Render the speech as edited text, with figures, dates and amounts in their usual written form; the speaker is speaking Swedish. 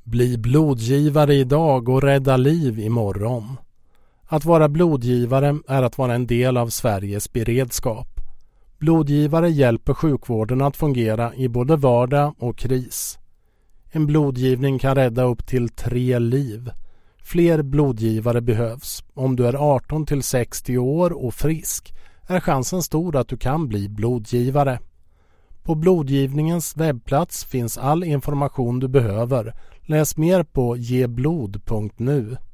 Bli blodgivare idag och rädda liv imorgon. Att vara blodgivare är att vara en del av Sveriges beredskap. Blodgivare hjälper sjukvården att fungera i både vardag och kris. En blodgivning kan rädda upp till 3 liv. Fler blodgivare behövs. Om du är 18 till 60 år och frisk är chansen stor att du kan bli blodgivare. På blodgivningens webbplats finns all information du behöver. Läs mer på geblod.nu.